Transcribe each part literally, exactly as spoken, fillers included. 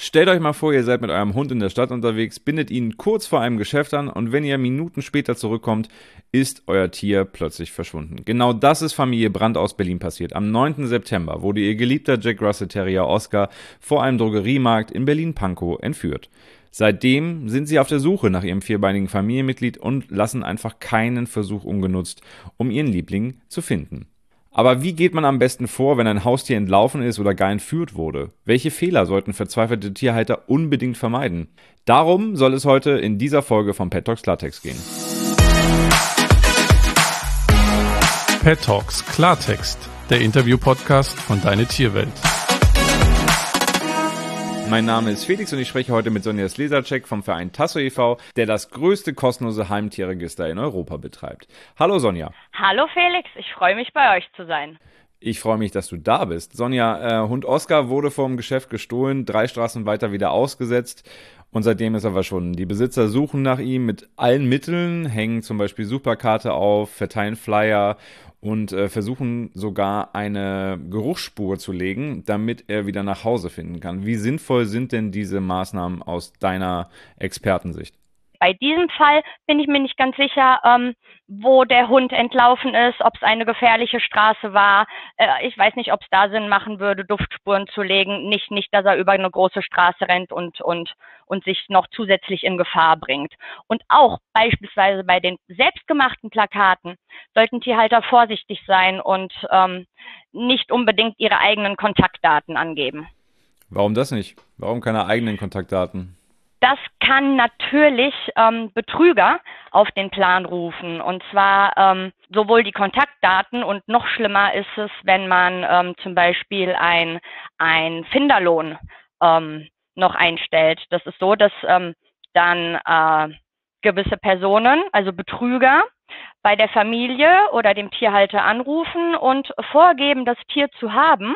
Stellt euch mal vor, ihr seid mit eurem Hund in der Stadt unterwegs, bindet ihn kurz vor einem Geschäft an und wenn ihr Minuten später zurückkommt, ist euer Tier plötzlich verschwunden. Genau das ist Familie Brandt aus Berlin passiert. Am neunten September wurde ihr geliebter Jack Russell Terrier Oscar vor einem Drogeriemarkt in Berlin-Pankow entführt. Seitdem sind sie auf der Suche nach ihrem vierbeinigen Familienmitglied und lassen einfach keinen Versuch ungenutzt, um ihren Liebling zu finden. Aber wie geht man am besten vor, wenn ein Haustier entlaufen ist oder gar entführt wurde? Welche Fehler sollten verzweifelte Tierhalter unbedingt vermeiden? Darum soll es heute in dieser Folge von Pet Talks Klartext gehen. Pet Talks Klartext, der Interview-Podcast von Deine Tierwelt. Mein Name ist Felix und ich spreche heute mit Sonja Slesacek vom Verein Tasso e V, der das größte kostenlose Heimtierregister in Europa betreibt. Hallo Sonja. Hallo Felix, ich freue mich bei euch zu sein. Ich freue mich, dass du da bist. Sonja, äh, Hund Oscar wurde vom Geschäft gestohlen, drei Straßen weiter wieder ausgesetzt und seitdem ist er verschwunden. Die Besitzer suchen nach ihm mit allen Mitteln, hängen zum Beispiel Suchplakate auf, verteilen Flyer und äh, versuchen sogar eine Geruchsspur zu legen, damit er wieder nach Hause finden kann. Wie sinnvoll sind denn diese Maßnahmen aus deiner Expertensicht? Bei diesem Fall bin ich mir nicht ganz sicher, ähm, wo der Hund entlaufen ist, ob es eine gefährliche Straße war. Äh, ich weiß nicht, ob es da Sinn machen würde, Duftspuren zu legen. Nicht, nicht, dass er über eine große Straße rennt und, und, und sich noch zusätzlich in Gefahr bringt. Und auch beispielsweise bei den selbstgemachten Plakaten sollten Tierhalter vorsichtig sein und ähm, nicht unbedingt ihre eigenen Kontaktdaten angeben. Warum das nicht? Warum keine eigenen Kontaktdaten? Das kann natürlich ähm, Betrüger auf den Plan rufen, und zwar ähm, sowohl die Kontaktdaten und noch schlimmer ist es, wenn man ähm, zum Beispiel ein, ein Finderlohn ähm, noch einstellt. Das ist so, dass ähm, dann äh, gewisse Personen, also Betrüger, bei der Familie oder dem Tierhalter anrufen und vorgeben, das Tier zu haben,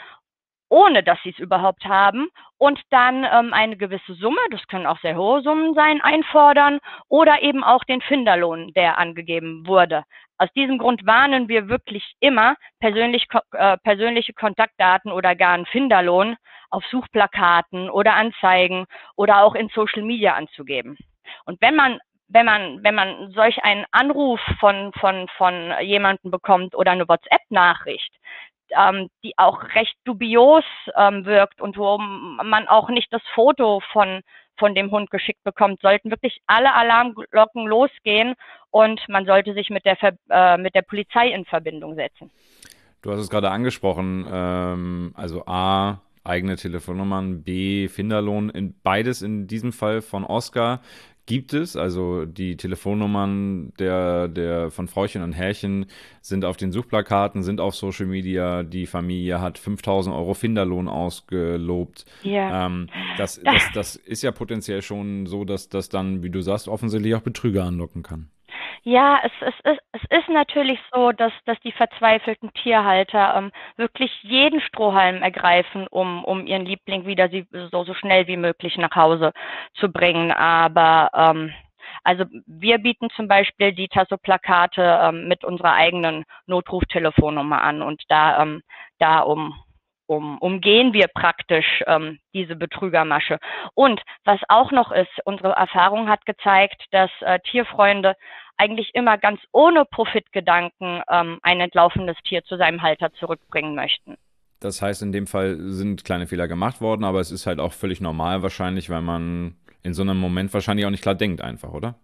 ohne dass sie es überhaupt haben, und dann ähm, eine gewisse Summe, das können auch sehr hohe Summen sein, einfordern oder eben auch den Finderlohn, der angegeben wurde. Aus diesem Grund warnen wir wirklich immer, persönlich, äh, persönliche Kontaktdaten oder gar einen Finderlohn auf Suchplakaten oder Anzeigen oder auch in Social Media anzugeben. Und wenn man Wenn man, wenn man solch einen Anruf von, von, von jemandem bekommt oder eine WhatsApp-Nachricht, ähm, die auch recht dubios ähm, wirkt und wo man auch nicht das Foto von, von dem Hund geschickt bekommt, sollten wirklich alle Alarmglocken losgehen und man sollte sich mit der, Ver äh, mit der Polizei in Verbindung setzen. Du hast es gerade angesprochen, ähm, also A, eigene Telefonnummern, B, Finderlohn, in, beides in diesem Fall von Oscar gibt es, also die Telefonnummern der, der von Frauchen und Herrchen sind auf den Suchplakaten, sind auf Social Media, die Familie hat fünftausend Euro Finderlohn ausgelobt. Ja. Ähm, das, das, das ist ja potenziell schon so, dass das dann, wie du sagst, offensichtlich auch Betrüger anlocken kann. Ja, es, es, ist, es ist natürlich so, dass, dass die verzweifelten Tierhalter ähm, wirklich jeden Strohhalm ergreifen, um, um ihren Liebling wieder sie, so, so schnell wie möglich nach Hause zu bringen. Aber ähm, also wir bieten zum Beispiel die Tasso-Plakate ähm, mit unserer eigenen Notruftelefonnummer an und da, ähm, da um Um, umgehen wir praktisch ähm, diese Betrügermasche. Und was auch noch ist, unsere Erfahrung hat gezeigt, dass äh, Tierfreunde eigentlich immer ganz ohne Profitgedanken ähm, ein entlaufenes Tier zu seinem Halter zurückbringen möchten. Das heißt, in dem Fall sind kleine Fehler gemacht worden, aber es ist halt auch völlig normal wahrscheinlich, weil man in so einem Moment wahrscheinlich auch nicht klar denkt einfach, oder?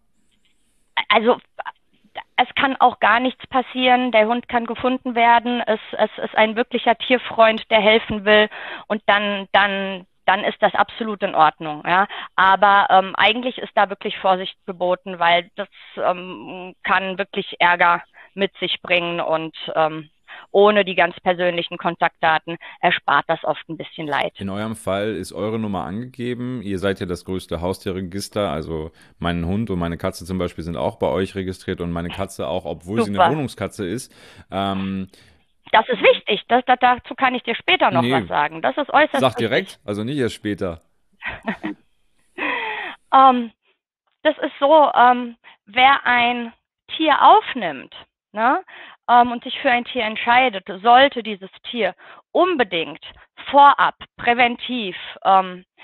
Also es kann auch gar nichts passieren, der Hund kann gefunden werden, es, es ist ein wirklicher Tierfreund, der helfen will und dann, dann, dann ist das absolut in Ordnung. Ja? Aber ähm, eigentlich ist da wirklich Vorsicht geboten, weil das ähm, kann wirklich Ärger mit sich bringen und ähm, ohne die ganz persönlichen Kontaktdaten erspart das oft ein bisschen Leid. In eurem Fall ist eure Nummer angegeben. Ihr seid ja das größte Haustierregister. Also mein Hund und meine Katze zum Beispiel sind auch bei euch registriert und meine Katze auch, obwohl Super. sie eine Wohnungskatze ist. Ähm, das ist wichtig. Das, das, dazu kann ich dir später noch nee, was sagen. Das ist äußerst sag wichtig. direkt, also nicht erst später. ähm, das ist so, ähm, wer ein Tier aufnimmt, ne, ähm, und sich für ein Tier entscheidet, sollte dieses Tier unbedingt vorab, präventiv, ähm,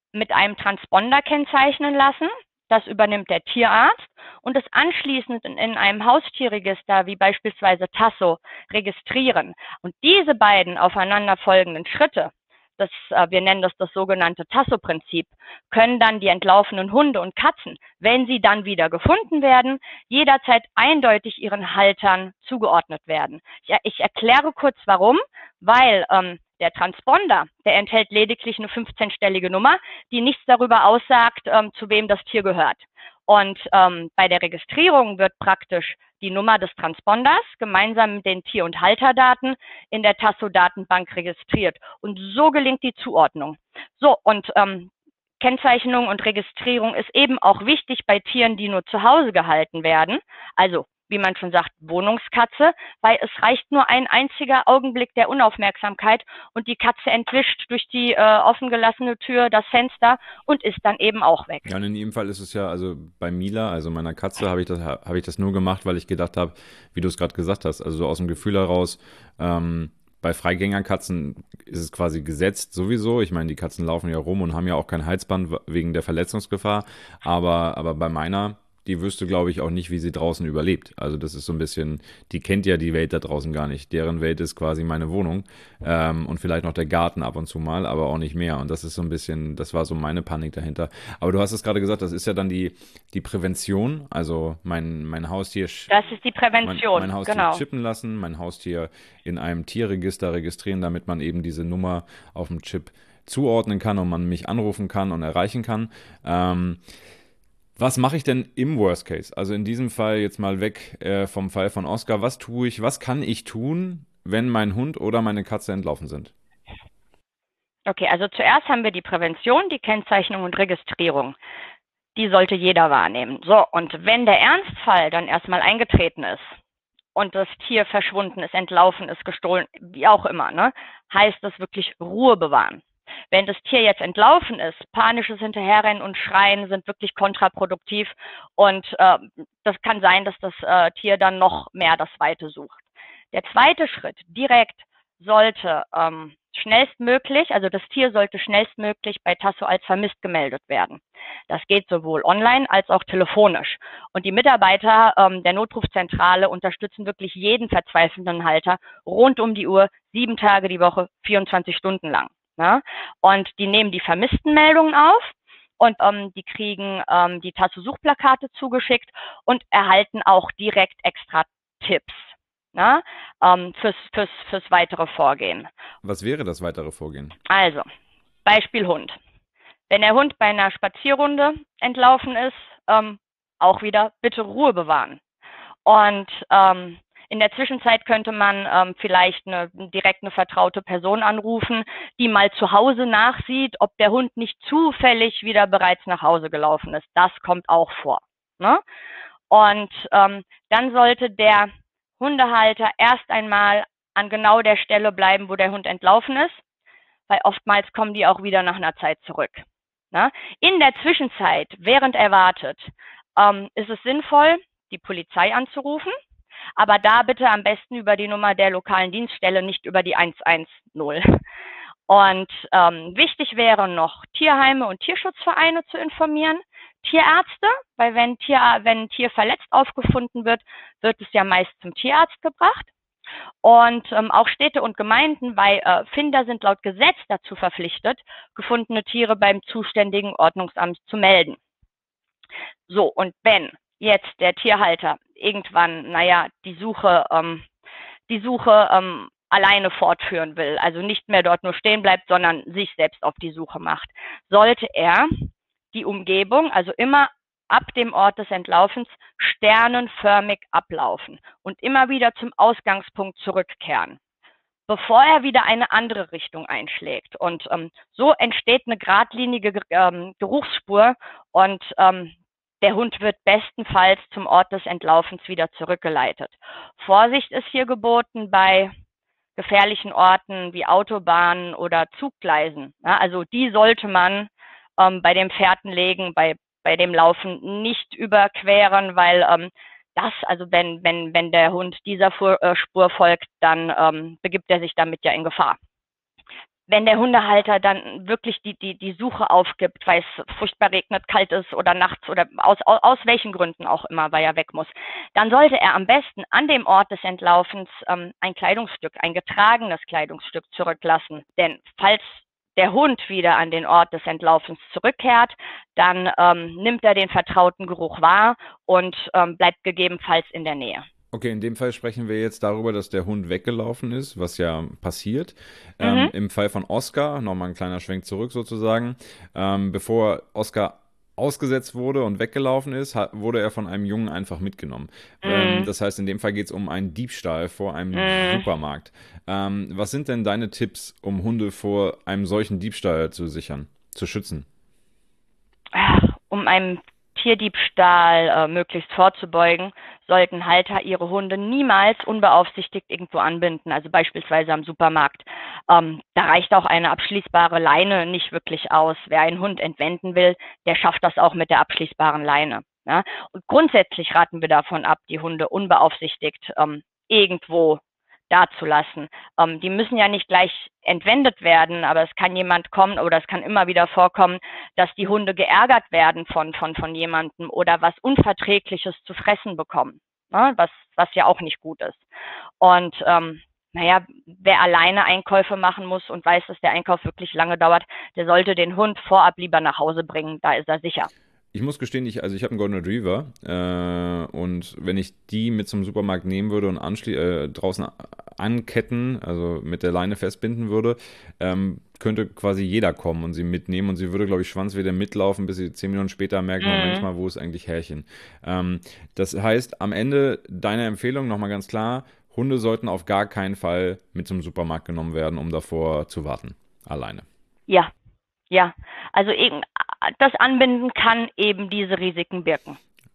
mit einem Transponder kennzeichnen lassen. Das übernimmt der Tierarzt und es anschließend in, in einem Haustierregister wie beispielsweise Tasso registrieren. Und diese beiden aufeinanderfolgenden Schritte, das, äh, wir nennen das das sogenannte Tasso-Prinzip, können dann die entlaufenen Hunde und Katzen, wenn sie dann wieder gefunden werden, jederzeit eindeutig ihren Haltern zugeordnet werden. Ich, ich erkläre kurz warum, weil ähm, der Transponder, der enthält lediglich eine fünfzehnstellige Nummer, die nichts darüber aussagt, ähm, zu wem das Tier gehört. Und ähm, bei der Registrierung wird praktisch die Nummer des Transponders gemeinsam mit den Tier- und Halterdaten in der Tasso-Datenbank registriert. Und so gelingt die Zuordnung. So, und ähm, Kennzeichnung und Registrierung ist eben auch wichtig bei Tieren, die nur zu Hause gehalten werden. Also, wie man schon sagt, Wohnungskatze, weil es reicht nur ein einziger Augenblick der Unaufmerksamkeit und die Katze entwischt durch die äh, offen gelassene Tür das Fenster und ist dann eben auch weg. Ja, und in jedem Fall ist es ja, also bei Mila, also meiner Katze, habe ich das, habe ich das nur gemacht, weil ich gedacht habe, wie du es gerade gesagt hast, also so aus dem Gefühl heraus, ähm, bei Freigängerkatzen ist es quasi gesetzt sowieso. Ich meine, die Katzen laufen ja rum und haben ja auch kein Halsband wegen der Verletzungsgefahr. Aber, aber bei meiner, die wüsste, glaube ich, auch nicht, wie sie draußen überlebt. Also das ist so ein bisschen, die kennt ja die Welt da draußen gar nicht. Deren Welt ist quasi meine Wohnung ähm, und vielleicht noch der Garten ab und zu mal, aber auch nicht mehr. Und das ist so ein bisschen, das war so meine Panik dahinter. Aber du hast es gerade gesagt, das ist ja dann die, die Prävention. Also mein, mein Haustier... Das ist die Prävention, mein, mein Haustier genau. chippen lassen, mein Haustier in einem Tierregister registrieren, damit man eben diese Nummer auf dem Chip zuordnen kann und man mich anrufen kann und erreichen kann. Ähm, Was mache ich denn im Worst Case? Also in diesem Fall jetzt mal weg äh, vom Fall von Oscar. Was tue ich, was kann ich tun, wenn mein Hund oder meine Katze entlaufen sind? Okay, also zuerst haben wir die Prävention, die Kennzeichnung und Registrierung. Die sollte jeder wahrnehmen. So, und wenn der Ernstfall dann erstmal eingetreten ist und das Tier verschwunden ist, entlaufen ist, gestohlen, wie auch immer, ne, heißt das wirklich Ruhe bewahren. Wenn das Tier jetzt entlaufen ist, panisches Hinterherrennen und Schreien sind wirklich kontraproduktiv und äh, das kann sein, dass das äh, Tier dann noch mehr das Weite sucht. Der zweite Schritt direkt sollte ähm, schnellstmöglich, also das Tier sollte schnellstmöglich bei Tasso als vermisst gemeldet werden. Das geht sowohl online als auch telefonisch. Und die Mitarbeiter ähm, der Notrufzentrale unterstützen wirklich jeden verzweifelnden Halter rund um die Uhr, sieben Tage die Woche, vierundzwanzig Stunden lang. Ne? Und die nehmen die Vermisstenmeldungen auf und ähm, die kriegen ähm, die Tasso-Suchplakate zugeschickt und erhalten auch direkt extra Tipps, ne? ähm, fürs, fürs, fürs weitere Vorgehen. Was wäre das weitere Vorgehen? Also, Beispiel Hund. Wenn der Hund bei einer Spazierrunde entlaufen ist, ähm, auch wieder bitte Ruhe bewahren. Und ähm, in der Zwischenzeit könnte man ähm, vielleicht eine, direkt eine vertraute Person anrufen, die mal zu Hause nachsieht, ob der Hund nicht zufällig wieder bereits nach Hause gelaufen ist. Das kommt auch vor. Ne? Und ähm, dann sollte der Hundehalter erst einmal an genau der Stelle bleiben, wo der Hund entlaufen ist, weil oftmals kommen die auch wieder nach einer Zeit zurück. Ne? In der Zwischenzeit, während er wartet, ähm, ist es sinnvoll, die Polizei anzurufen. Aber da bitte am besten über die Nummer der lokalen Dienststelle, nicht über die eins eins null. Und ähm, wichtig wäre noch, Tierheime und Tierschutzvereine zu informieren, Tierärzte, weil wenn, Tier, wenn ein Tier verletzt aufgefunden wird, wird es ja meist zum Tierarzt gebracht. Und ähm, auch Städte und Gemeinden, weil äh, Finder sind laut Gesetz dazu verpflichtet, gefundene Tiere beim zuständigen Ordnungsamt zu melden. So, und wenn jetzt der Tierhalter irgendwann, naja, die Suche, ähm, die Suche ähm, alleine fortführen will, also nicht mehr dort nur stehen bleibt, sondern sich selbst auf die Suche macht, sollte er die Umgebung, also immer ab dem Ort des Entlaufens, sternenförmig ablaufen und immer wieder zum Ausgangspunkt zurückkehren, bevor er wieder eine andere Richtung einschlägt. Und ähm, so entsteht eine geradlinige ähm, Geruchsspur und ähm, der Hund wird bestenfalls zum Ort des Entlaufens wieder zurückgeleitet. Vorsicht ist hier geboten bei gefährlichen Orten wie Autobahnen oder Zuggleisen. Ja, also die sollte man ähm, bei dem Fährtenlegen, bei, bei dem Laufen nicht überqueren, weil ähm, das, also wenn, wenn, wenn der Hund dieser Fu- äh, Spur folgt, dann ähm, begibt er sich damit ja in Gefahr. wenn der Hundehalter dann wirklich die, die, die Suche aufgibt, weil es furchtbar regnet, kalt ist oder nachts oder aus, aus, aus welchen Gründen auch immer, weil er weg muss, dann sollte er am besten an dem Ort des Entlaufens ähm, ein Kleidungsstück, ein getragenes Kleidungsstück zurücklassen. Denn falls der Hund wieder an den Ort des Entlaufens zurückkehrt, dann ähm, nimmt er den vertrauten Geruch wahr und ähm, bleibt gegebenenfalls in der Nähe. Okay, in dem Fall sprechen wir jetzt darüber, dass der Hund weggelaufen ist, was ja passiert. Mhm. Ähm, Im Fall von Oscar, nochmal ein kleiner Schwenk zurück sozusagen, ähm, bevor Oscar ausgesetzt wurde und weggelaufen ist, hat, wurde er von einem Jungen einfach mitgenommen. Mhm. Ähm, das heißt, in dem Fall geht es um einen Diebstahl vor einem Mhm. Supermarkt. Ähm, was sind denn deine Tipps, um Hunde vor einem solchen Diebstahl zu sichern, zu schützen? Um einem Tierdiebstahl äh, möglichst vorzubeugen, sollten Halter ihre Hunde niemals unbeaufsichtigt irgendwo anbinden, also beispielsweise am Supermarkt. Ähm, da reicht auch eine abschließbare Leine nicht wirklich aus. Wer einen Hund entwenden will, der schafft das auch mit der abschließbaren Leine. Ja? Und grundsätzlich raten wir davon ab, die Hunde unbeaufsichtigt ähm, irgendwo dazulassen. Ähm, die müssen ja nicht gleich entwendet werden, aber es kann jemand kommen oder es kann immer wieder vorkommen, dass die Hunde geärgert werden von, von, von jemandem oder was Unverträgliches zu fressen bekommen, ne? was, was ja auch nicht gut ist. Und ähm, naja, wer alleine Einkäufe machen muss und weiß, dass der Einkauf wirklich lange dauert, der sollte den Hund vorab lieber nach Hause bringen, da ist er sicher. Ich muss gestehen, ich, also ich habe einen Golden Retriever äh, und wenn ich die mit zum Supermarkt nehmen würde und anschli- äh, draußen anketten, also mit der Leine festbinden würde, ähm, könnte quasi jeder kommen und sie mitnehmen und sie würde, glaube ich, schwanzwedel mitlaufen, bis sie zehn Minuten später merken, Mhm. Moment mal, wo ist eigentlich Härchen? Ähm, das heißt, am Ende deine Empfehlung nochmal ganz klar, Hunde sollten auf gar keinen Fall mit zum Supermarkt genommen werden, um davor zu warten, alleine. Ja, ja. Also eben, das Anbinden kann eben diese Risiken birgen.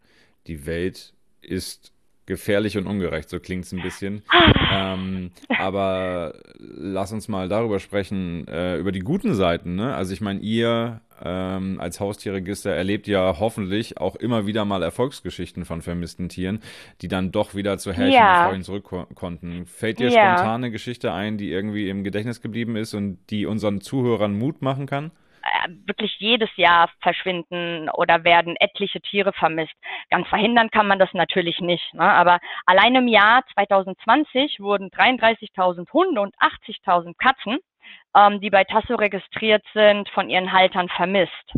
Die Welt ist gefährlich und ungerecht, so klingt es ein bisschen. ähm, aber lass uns mal darüber sprechen, äh, über die guten Seiten. Ne? Also ich meine, ihr ähm, als Haustierregister erlebt ja hoffentlich auch immer wieder mal Erfolgsgeschichten von vermissten Tieren, die dann doch wieder zu Härchen Ja. und Freuchen zurück ko- konnten. Fällt dir Ja. spontan eine Geschichte ein, die irgendwie im Gedächtnis geblieben ist und die unseren Zuhörern Mut machen kann? Wirklich jedes Jahr verschwinden oder werden etliche Tiere vermisst. Ganz verhindern kann man das natürlich nicht, ne? Aber allein im Jahr zwanzig zwanzig wurden dreiunddreißigtausend Hunde und achtzigtausend Katzen, ähm, die bei Tasso registriert sind, von ihren Haltern vermisst.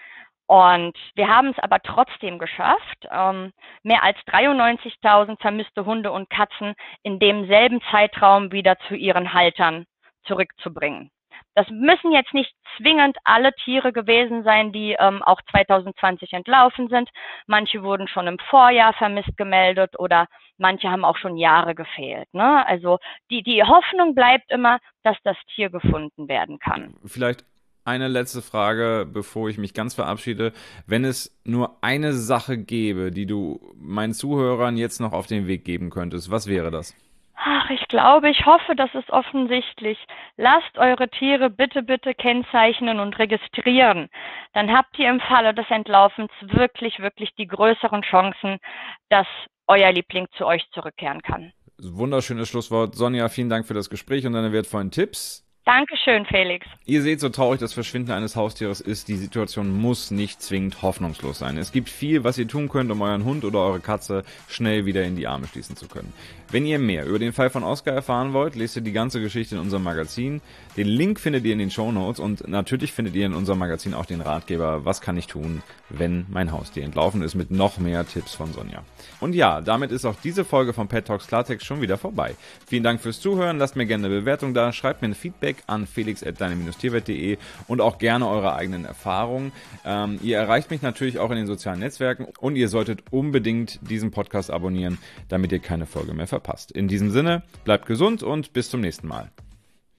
Und wir haben es aber trotzdem geschafft, ähm, mehr als dreiundneunzigtausend vermisste Hunde und Katzen in demselben Zeitraum wieder zu ihren Haltern zurückzubringen. Das müssen jetzt nicht zwingend alle Tiere gewesen sein, die ähm, auch zwanzig zwanzig entlaufen sind. Manche wurden schon im Vorjahr vermisst gemeldet oder manche haben auch schon Jahre gefehlt. Ne? Also die, die Hoffnung bleibt immer, dass das Tier gefunden werden kann. Vielleicht eine letzte Frage, bevor ich mich ganz verabschiede. Wenn es nur eine Sache gäbe, die du meinen Zuhörern jetzt noch auf den Weg geben könntest, was wäre das? Ach, ich glaube, ich hoffe, das ist offensichtlich. Lasst eure Tiere bitte, bitte kennzeichnen und registrieren. Dann habt ihr im Falle des Entlaufens wirklich, wirklich die größeren Chancen, dass euer Liebling zu euch zurückkehren kann. Wunderschönes Schlusswort. Sonja, vielen Dank für das Gespräch und deine wertvollen Tipps. Dankeschön, Felix. Ihr seht, so traurig das Verschwinden eines Haustieres ist, die Situation muss nicht zwingend hoffnungslos sein. Es gibt viel, was ihr tun könnt, um euren Hund oder eure Katze schnell wieder in die Arme schließen zu können. Wenn ihr mehr über den Fall von Oscar erfahren wollt, lest ihr die ganze Geschichte in unserem Magazin. Den Link findet ihr in den Shownotes und natürlich findet ihr in unserem Magazin auch den Ratgeber Was kann ich tun, wenn mein Haustier entlaufen ist, mit noch mehr Tipps von Sonja. Und ja, damit ist auch diese Folge von Pet Talks Klartext schon wieder vorbei. Vielen Dank fürs Zuhören, lasst mir gerne eine Bewertung da, schreibt mir ein Feedback an felix at deine tierwelt punkt de und auch gerne eure eigenen Erfahrungen. Ähm, ihr erreicht mich natürlich auch in den sozialen Netzwerken und ihr solltet unbedingt diesen Podcast abonnieren, damit ihr keine Folge mehr verpasst. In diesem Sinne, bleibt gesund und bis zum nächsten Mal.